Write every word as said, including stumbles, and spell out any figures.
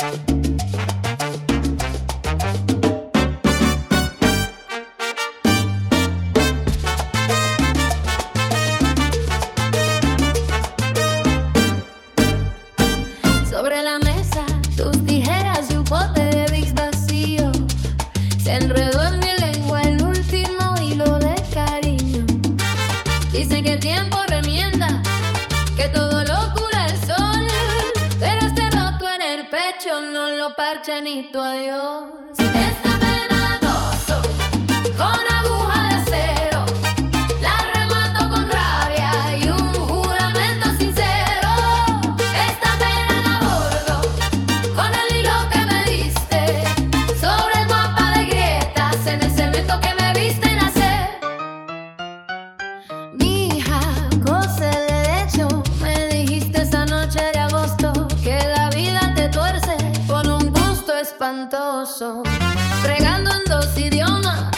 Sobre la mesa, tus tijeras y un pote de Vicks vacío. Se enredó en mi lengua el último hilo de cariño. Dicen que el tiempo remienda, que todo lo cura el sol, pero este roto en el pecho no lo parcha ni tu adiós. Esta pena gozo con aguja de acero, la remato con rabia y un juramento sincero. Esta pena la bordo con el hilo que me diste, sobre el mapa de grietas en el cemento que me viste nacer. Mija, cosa de hecho, me dijiste esa noche de agosto que la vida te tuerce con un gusto espantoso, fregando en dos idiomas,